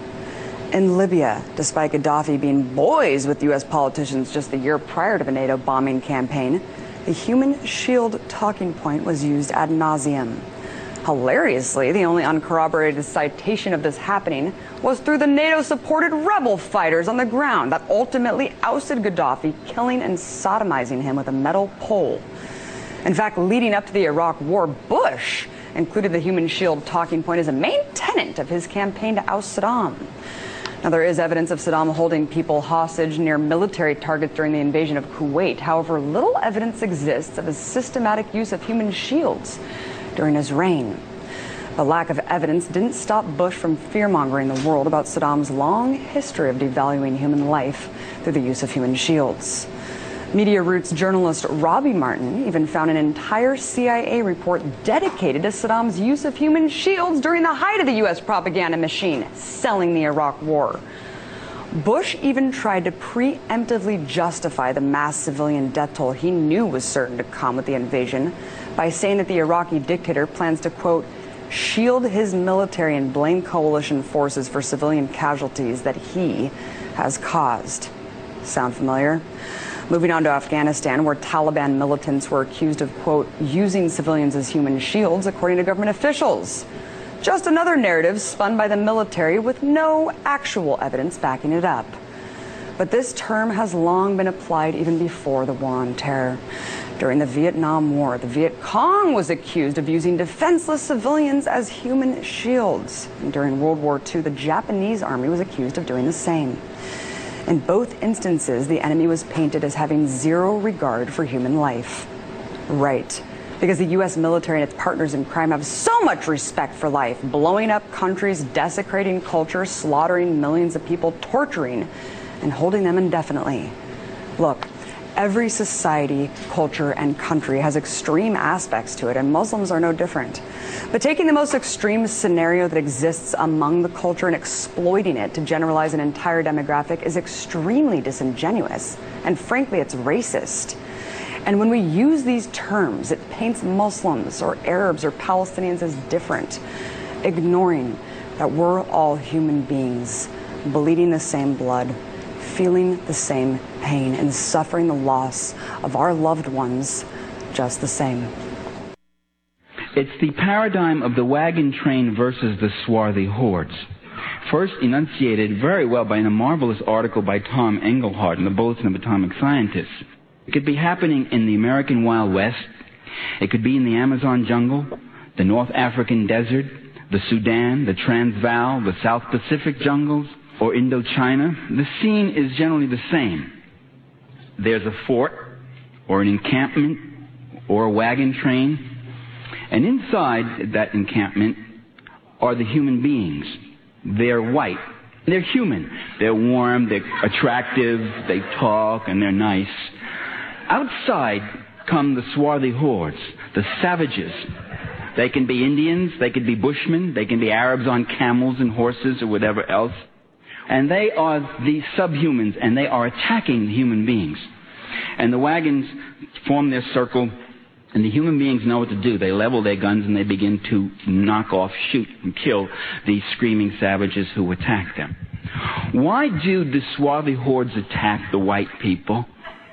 In Libya, despite Gaddafi being boys with U S politicians just the year prior to the NATO bombing campaign, the human shield talking point was used ad nauseum. Hilariously, the only uncorroborated citation of this happening was through the NATO-supported rebel fighters on the ground that ultimately ousted Gaddafi, killing and sodomizing him with a metal pole. In fact, leading up to the Iraq War, Bush included the human shield talking point as a main tenet of his campaign to oust Saddam. Now, there is evidence of Saddam holding people hostage near military targets during the invasion of Kuwait. However, little evidence exists of his systematic use of human shields during his reign. The lack of evidence didn't stop Bush from fear-mongering the world about Saddam's long history of devaluing human life through the use of human shields. Media Roots journalist Robbie Martin even found an entire C I A report dedicated to Saddam's use of human shields during the height of the U S propaganda machine, selling the Iraq War. Bush even tried to preemptively justify the mass civilian death toll he knew was certain to come with the invasion by saying that the Iraqi dictator plans to, quote, shield his military and blame coalition forces for civilian casualties that he has caused. Sound familiar? Moving on to Afghanistan, where Taliban militants were accused of, quote, using civilians as human shields, according to government officials. Just another narrative spun by the military with no actual evidence backing it up. But this term has long been applied even before the War on Terror. During the Vietnam War, the Viet Cong was accused of using defenseless civilians as human shields. And during World War Two, the Japanese army was accused of doing the same. In both instances, the enemy was painted as having zero regard for human life. Right. Because the U S military and its partners in crime have so much respect for life, blowing up countries, desecrating culture, slaughtering millions of people, torturing and holding them indefinitely. Look, every society, culture, and country has extreme aspects to it, and Muslims are no different. But taking the most extreme scenario that exists among the culture and exploiting it to generalize an entire demographic is extremely disingenuous, and frankly, it's racist. And when we use these terms, it paints Muslims or Arabs or Palestinians as different, ignoring that we're all human beings, bleeding the same blood, feeling the same pain, and suffering the loss of our loved ones just the same. It's the paradigm of the wagon train versus the swarthy hordes. First enunciated very well by a marvelous article by Tom Engelhardt in the Bulletin of Atomic Scientists. It could be happening in the American Wild West. It could be in the Amazon jungle, the North African desert, the Sudan, the Transvaal, the South Pacific jungles, or Indochina. The scene is generally the same. There's a fort, or an encampment, or a wagon train, and inside that encampment are the human beings. They're white. They're human. They're warm, they're attractive, they talk, and they're nice. Outside come the swarthy hordes, the savages. They can be Indians, they can be Bushmen, they can be Arabs on camels and horses or whatever else. And they are the subhumans, and they are attacking the human beings. And the wagons form their circle, and the human beings know what to do. They level their guns and they begin to knock off, shoot, and kill these screaming savages who attack them. Why do the swarthy hordes attack the white people?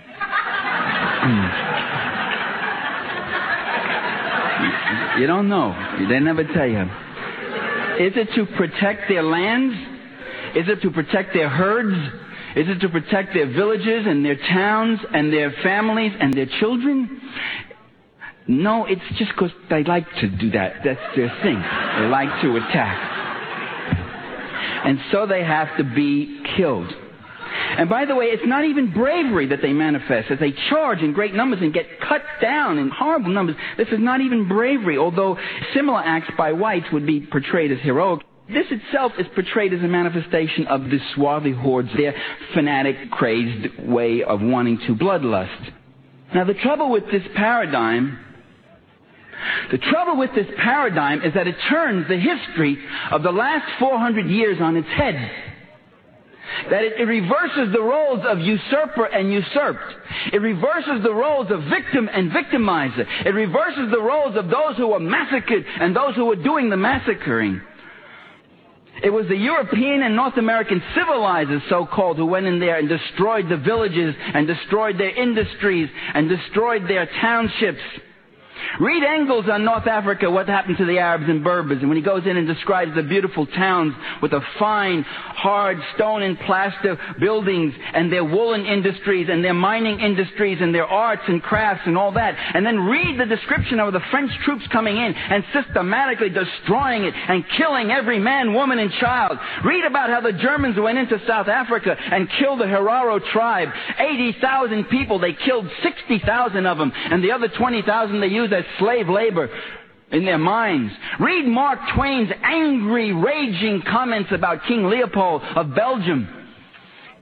You don't know. They never tell you. Is it to protect their lands? Is it to protect their herds? Is it to protect their villages and their towns and their families and their children? No, it's just because they like to do that. That's their thing. They like to attack. And so they have to be killed. And by the way, it's not even bravery that they manifest as they charge in great numbers and get cut down in horrible numbers. This is not even bravery, although similar acts by whites would be portrayed as heroic. This itself is portrayed as a manifestation of the swarthy hordes, their fanatic, crazed way of wanting to bloodlust. Now, the trouble with this paradigm, the trouble with this paradigm is that it turns the history of the last four hundred years on its head. That it, it reverses the roles of usurper and usurped. It reverses the roles of victim and victimizer. It reverses the roles of those who were massacred and those who were doing the massacring. It was the European and North American civilizers, so-called, who went in there and destroyed the villages and destroyed their industries and destroyed their townships. Read Engels on North Africa, what happened to the Arabs and Berbers, and when he goes in and describes the beautiful towns with the fine, hard stone and plaster buildings and their woolen industries and their mining industries and their arts and crafts and all that, and then read the description of the French troops coming in and systematically destroying it and killing every man, woman, and child. Read about how the Germans went into South Africa and killed the Herero tribe. eighty thousand people, they killed sixty thousand of them, and the other twenty thousand they used as slave labor in their minds. Read Mark Twain's angry, raging comments about King Leopold of Belgium.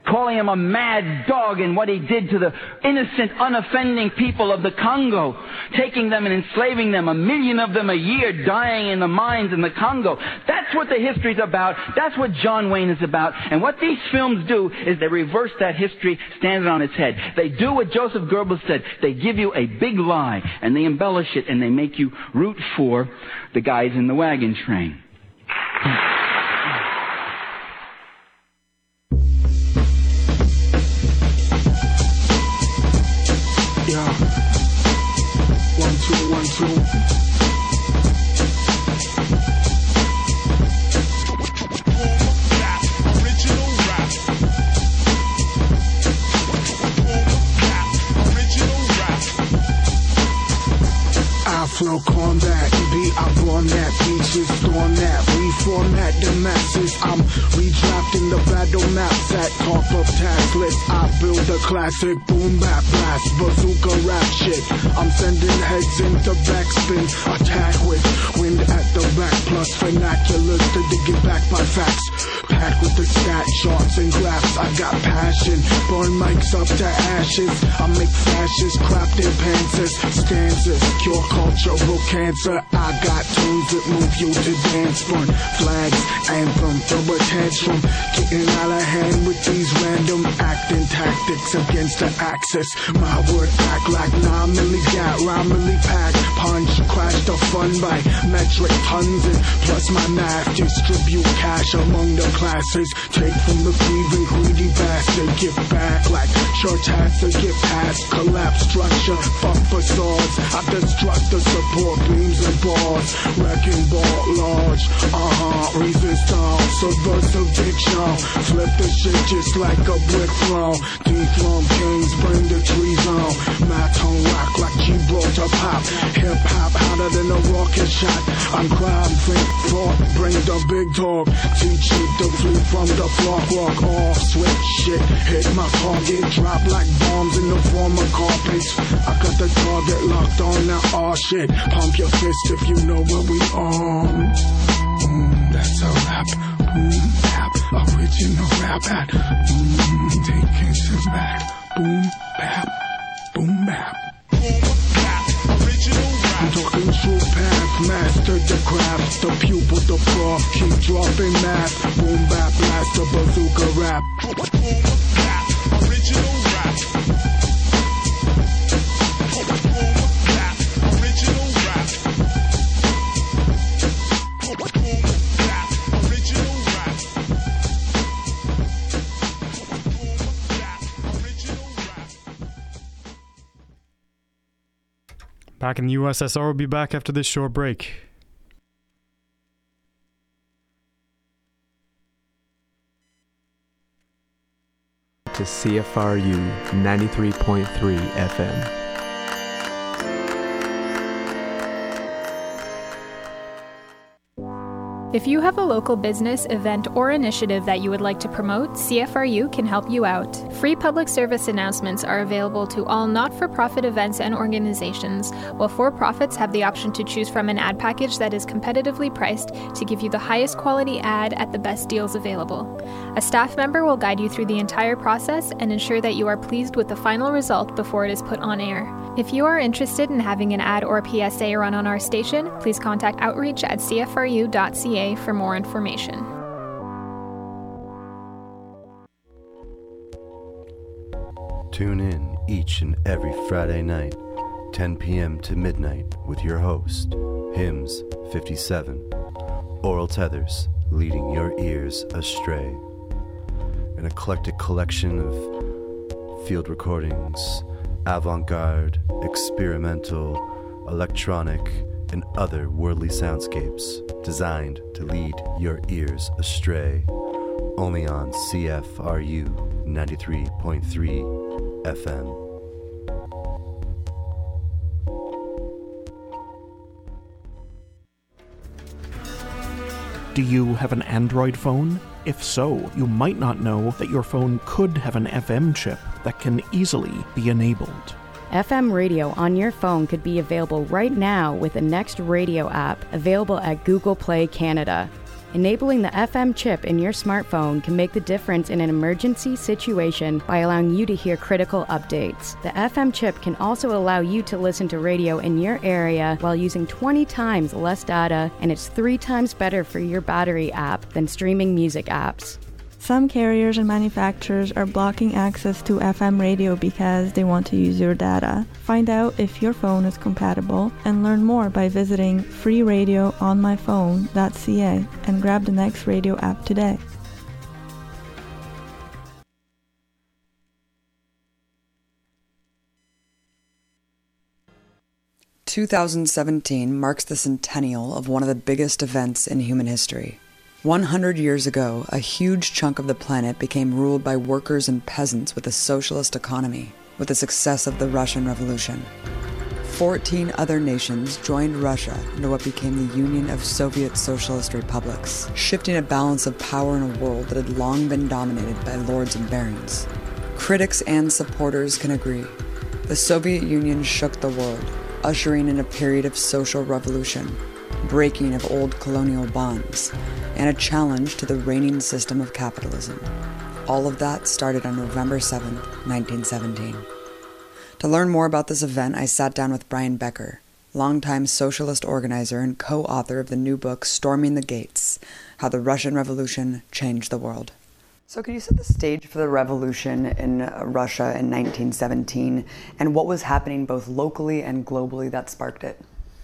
calling him a mad dog and what he did to the innocent, unoffending people of the Congo, taking them and enslaving them, a million of them a year dying in the mines in the Congo. That's what the history's about. That's what John Wayne is about. And what these films do is they reverse that history, stand it on its head. They do what Joseph Goebbels said. They give you a big lie, and they embellish it, and they make you root for the guys in the wagon train. Yeah. One, two, one, two. Original rap. Original rap. I flow combat, be I born that, beaches storm that, we format the masses. I'm redrafting the battle maps at top of task list. I build a classic boom bap blast, bazooka rap shit. I'm sending heads into backspin, attack with wind at the back, plus vernaculars to dig it back by facts. Packed with the stat charts and graphs, I got passion. Burn mics up to ashes. I make fascists crapped in pantsers, stanzas, cure cultural cancer. I got tunes that move you to dance. Burn flags, anthem, throw a tantrum. Getting out of hand with these random acting tactics against the axis. My word act like nine milli gat, rhyme milli pack. Punch, crash the fun by metric tons. And plus my math distribute cash among the classes. Take from the grieving greedy bastard. Give back like church has to get past. Collapse structure, fuck facades. I destruct the support beams and bars. Wrecking ball large, uh-huh. Resistance, subversive diction. Flip the shit just like a brick throw. Dethrone kings, bring the trees on. My tone rock like Gibraltar pop. Hip hop hotter than a rocket shot. I'm crime, think, thought, bring the big dog. Teach you to flee from the flock, walk off, switch shit. Hit my target, drop like bombs in the form of carpets. I got the target locked on now, aw shit. Pump your fist if you know what we on. Boom, that's a rap. Boom, bap, original rap at. Boom, taking shit back. Boom, bap, boom, bap. I'm talking true path, master the craft, the pupil, the prof, keep dropping math. Boom, bap, blast, the bazooka rap. Boom, bap, original rap. Boom, bap, original rap. Boom, bap, original rap. Back in the U S S R, we'll be back after this short break. To C F R U ninety-three point three F M. If you have a local business, event, or initiative that you would like to promote, C F R U can help you out. Free public service announcements are available to all not-for-profit events and organizations, while for-profits have the option to choose from an ad package that is competitively priced to give you the highest quality ad at the best deals available. A staff member will guide you through the entire process and ensure that you are pleased with the final result before it is put on air. If you are interested in having an ad or P S A run on our station, please contact outreach at c f r u dot c a for more information. Tune in each and every Friday night, ten p.m. to midnight, with your host, Hymns fifty-seven, Oral Tethers, leading your ears astray. An eclectic collection of field recordings, avant-garde, experimental, electronic, and other worldly soundscapes designed to lead your ears astray. Only on C F R U ninety-three point three F M. Do you have an Android phone? If so, you might not know that your phone could have an F M chip that can easily be enabled. F M radio on your phone could be available right now with the Next Radio app, available at Google Play Canada. Enabling the F M chip in your smartphone can make the difference in an emergency situation by allowing you to hear critical updates. The F M chip can also allow you to listen to radio in your area while using twenty times less data, and it's three times better for your battery app than streaming music apps. Some carriers and manufacturers are blocking access to F M radio because they want to use your data. Find out if your phone is compatible and learn more by visiting free radio on my phone dot c a and grab the next radio app today. two thousand seventeen marks the centennial of one of the biggest events in human history. one hundred years ago, a huge chunk of the planet became ruled by workers and peasants with a socialist economy, with the success of the Russian Revolution. Fourteen other nations joined Russia into what became the Union of Soviet Socialist Republics, shifting a balance of power in a world that had long been dominated by lords and barons. Critics and supporters can agree. The Soviet Union shook the world, ushering in a period of social revolution, breaking of old colonial bonds, and a challenge to the reigning system of capitalism. All of that started on November seventh, nineteen seventeen. To learn more about this event, I sat down with Brian Becker, longtime socialist organizer and co-author of the new book Storming the Gates: How the Russian Revolution Changed the World. So could you set the stage for the revolution in Russia in nineteen seventeen, and what was happening both locally and globally that sparked it?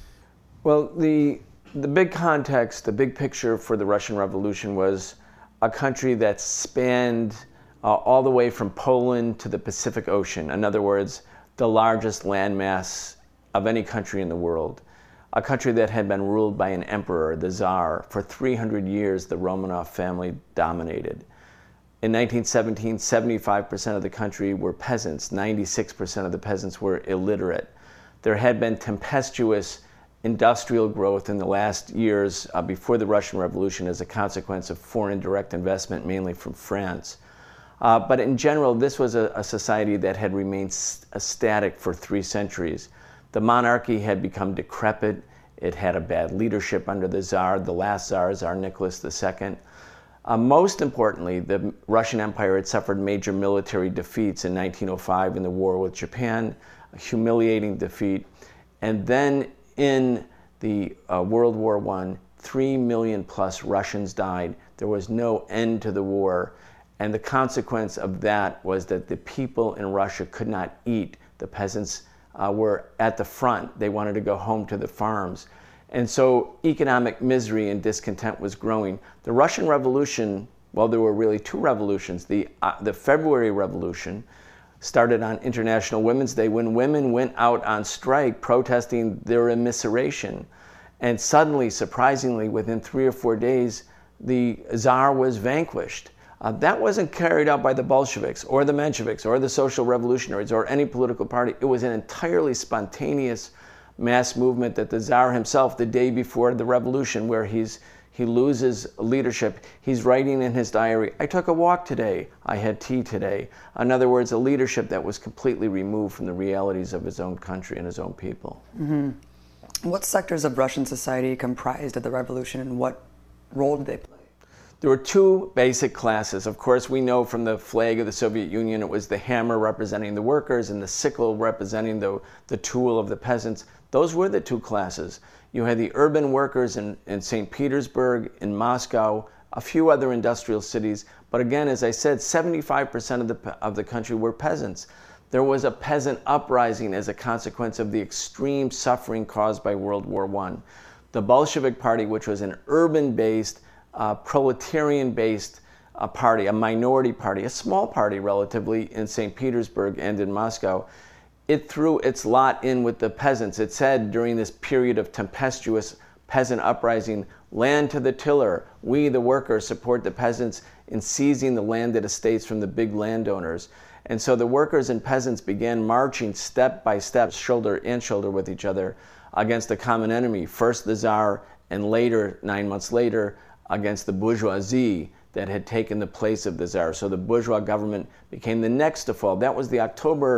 Well, the The big context, the big picture for the Russian Revolution was a country that spanned uh, all the way from Poland to the Pacific Ocean. In other words, the largest landmass of any country in the world. A country that had been ruled by an emperor, the Tsar. For three hundred years, the Romanov family dominated. In nineteen seventeen, seventy-five percent of the country were peasants. ninety-six percent of the peasants were illiterate. There had been tempestuous industrial growth in the last years uh, before the Russian Revolution as a consequence of foreign direct investment, mainly from France. Uh, but in general, this was a, a society that had remained st- static for three centuries. The monarchy had become decrepit. It had a bad leadership under the Tsar, the last Tsar, Tsar Nicholas the Second. Uh, most importantly, the Russian Empire had suffered major military defeats in nineteen oh five in the war with Japan, a humiliating defeat. And then in the uh, World War One, three million plus Russians died. There was no end to the war. And the consequence of that was that the people in Russia could not eat. The peasants uh, were at the front. They wanted to go home to the farms. And so economic misery and discontent was growing. The Russian Revolution, well, there were really two revolutions. The, uh, the February Revolution started on International Women's Day when women went out on strike protesting their immiseration. And suddenly, surprisingly, within three or four days, the Tsar was vanquished. Uh, that wasn't carried out by the Bolsheviks or the Mensheviks or the Social Revolutionaries or any political party. It was an entirely spontaneous mass movement that the Tsar himself, the day before the revolution, where he's he loses leadership, he's writing in his diary, I took a walk today, I had tea today. In other words, a leadership that was completely removed from the realities of his own country and his own people. Mm-hmm. What sectors of Russian society comprised of the revolution, and what role did they play? There were two basic classes. Of course, we know from the flag of the Soviet Union, it was the hammer representing the workers and the sickle representing the, the tool of the peasants. Those were the two classes. You had the urban workers in, in Saint Petersburg, in Moscow, a few other industrial cities. But again, as I said, seventy-five percent of the, of the country were peasants. There was a peasant uprising as a consequence of the extreme suffering caused by World War One. The Bolshevik Party, which was an urban-based, uh, proletarian-based uh, party, a minority party, a small party relatively in Saint Petersburg and in Moscow, it threw its lot in with the peasants. It said during this period of tempestuous peasant uprising, land to the tiller. We, the workers, support the peasants in seizing the landed estates from the big landowners. And so the workers and peasants began marching step by step, shoulder and shoulder with each other, against a common enemy. First the Tsar, and later, nine months later, against the bourgeoisie that had taken the place of the Tsar. So the bourgeois government became the next to fall. That was the October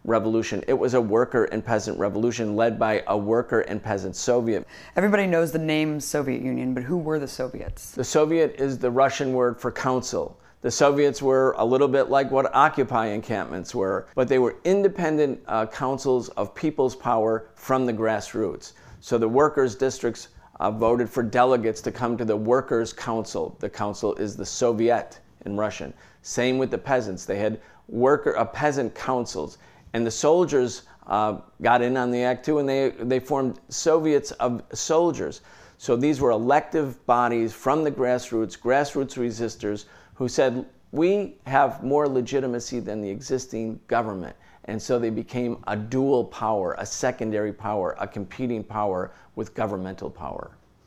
revolution. It was a worker and peasant revolution led by a worker and peasant Soviet. Everybody knows the name Soviet Union, but who were the Soviets? The Soviet is the Russian word for council. The Soviets were a little bit like what Occupy encampments were, but they were independent uh, councils of people's power from the grassroots. So the workers' districts uh, voted for delegates to come to the workers' council. The council is the Soviet in Russian. Same with the peasants. They had worker, uh, peasant councils. And the soldiers uh, got in on the act too, and they, they formed Soviets of soldiers. So these were elective bodies from the grassroots, grassroots resistors, who said, we have more legitimacy than the existing government. And so they became a dual power, a secondary power, a competing power with governmental power.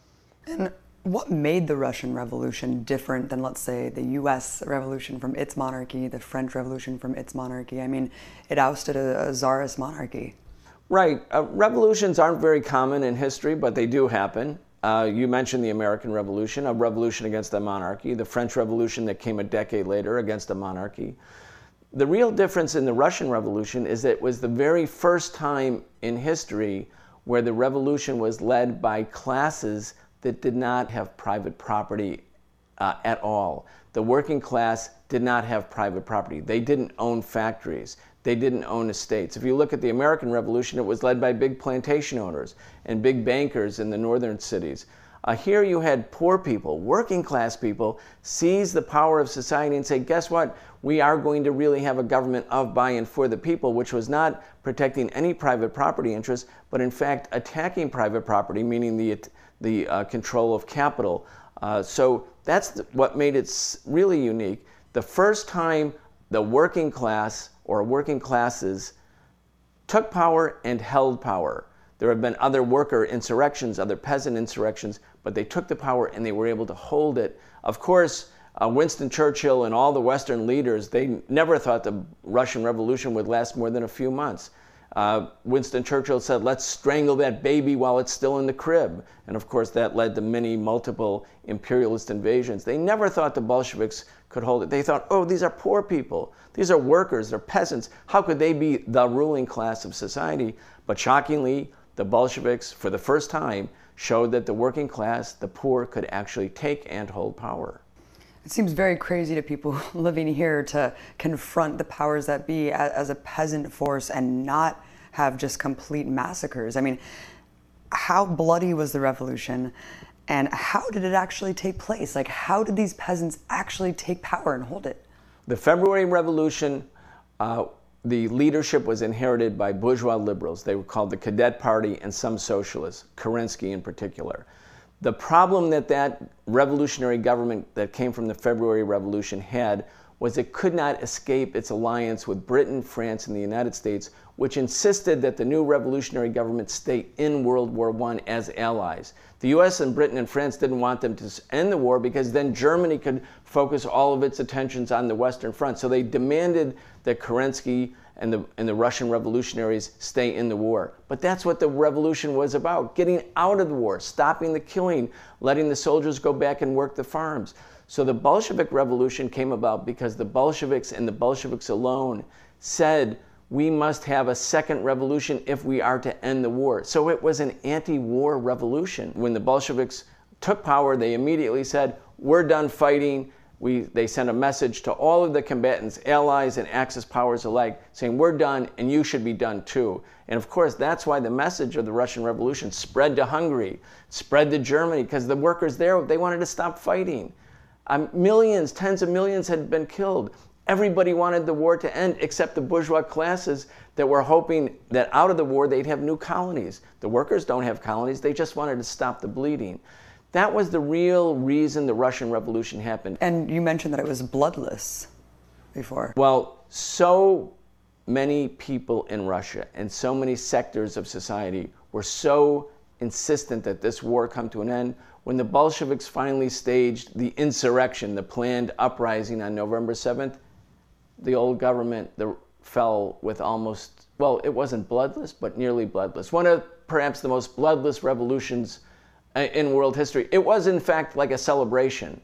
And what made the Russian Revolution different than, let's say, the U S Revolution from its monarchy, the French Revolution from its monarchy? I mean, it ousted a, a czarist monarchy. Right. Uh, revolutions aren't very common in history, but they do happen. Uh, you mentioned the American Revolution, a revolution against a monarchy, the French Revolution that came a decade later against a monarchy. The real difference in the Russian Revolution is that it was the very first time in history where the revolution was led by classes that did not have private property uh, at all. The working class did not have private property. They didn't own factories. They didn't own estates. If you look at the American Revolution, it was led by big plantation owners and big bankers in the northern cities. Uh, here you had poor people, working class people, seize the power of society and say, guess what? We are going to really have a government of, by, and for the people, which was not protecting any private property interests, but in fact attacking private property, meaning the, the uh, control of capital. Uh, so that's the, what made it really unique. The first time the working class or working classes took power and held power. There have been other worker insurrections, other peasant insurrections, but they took the power and they were able to hold it. Of course, uh, Winston Churchill and all the Western leaders, they never thought the Russian Revolution would last more than a few months. Uh, Winston Churchill said, let's strangle that baby while it's still in the crib. And of course, that led to many multiple imperialist invasions. They never thought the Bolsheviks could hold it. They thought, oh, these are poor people. These are workers, they're peasants. How could they be the ruling class of society? But shockingly, the Bolsheviks, for the first time, showed that the working class, the poor, could actually take and hold power. It seems very crazy to people living here to confront the powers that be as a peasant force and not have just complete massacres. I mean, how bloody was the revolution, and how did it actually take place? Like, how did these peasants actually take power and hold it? The February Revolution, uh, the leadership was inherited by bourgeois liberals. They were called the Cadet Party and some socialists, Kerensky in particular. The problem that that revolutionary government that came from the February Revolution had was it could not escape its alliance with Britain, France, and the United States, which insisted that the new revolutionary government stay in World War One as allies. The U S and Britain and France didn't want them to end the war because then Germany could focus all of its attentions on the Western Front. So they demanded that Kerensky and the, and the Russian revolutionaries stay in the war. But that's what the revolution was about, getting out of the war, stopping the killing, letting the soldiers go back and work the farms. So the Bolshevik Revolution came about because the Bolsheviks and the Bolsheviks alone said, we must have a second revolution if we are to end the war. So it was an anti-war revolution. When the Bolsheviks took power, they immediately said, we're done fighting. We, they sent a message to all of the combatants, allies and Axis powers alike, saying, we're done and you should be done too. And of course, that's why the message of the Russian Revolution spread to Hungary, spread to Germany, because the workers there, they wanted to stop fighting. Um, millions, tens of millions had been killed. Everybody wanted the war to end except the bourgeois classes that were hoping that out of the war they'd have new colonies. The workers don't have colonies, they just wanted to stop the bleeding. That was the real reason the Russian Revolution happened. And you mentioned that it was bloodless before. Well, so many people in Russia and so many sectors of society were so insistent that this war come to an end. When the Bolsheviks finally staged the insurrection, the planned uprising on November seventh, the old government the, fell with almost, well, it wasn't bloodless, but nearly bloodless. One of perhaps the most bloodless revolutions in world history. It was, in fact, like a celebration.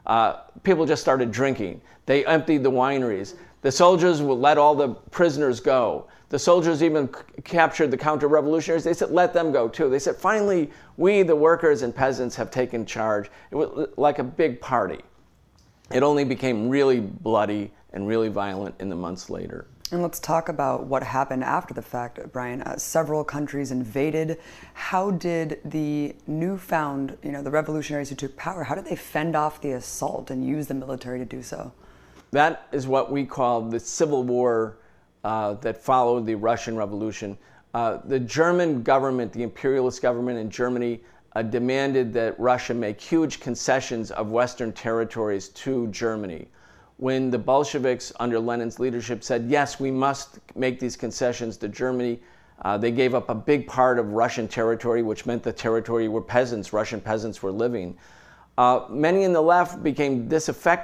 Uh, people just started drinking. They emptied the wineries. The soldiers would let all the prisoners go. The soldiers even c- captured the counter-revolutionaries. They said, let them go too. They said, finally, we, the workers and peasants, have taken charge. It was like a big party. It only became really bloody and really violent in the months later. And let's talk about what happened after the fact, Brian. Uh, several countries invaded. How did the newfound, you know, the revolutionaries who took power, how did they fend off the assault and use the military to do so? That is what we call the civil war uh, that followed the Russian Revolution. Uh, the German government, the imperialist government in Germany, uh, demanded that Russia make huge concessions of Western territories to Germany. When the Bolsheviks under Lenin's leadership said, yes, we must make these concessions to Germany, uh, they gave up a big part of Russian territory, which meant the territory where peasants, Russian peasants, were living. Uh, many in the left became disaffected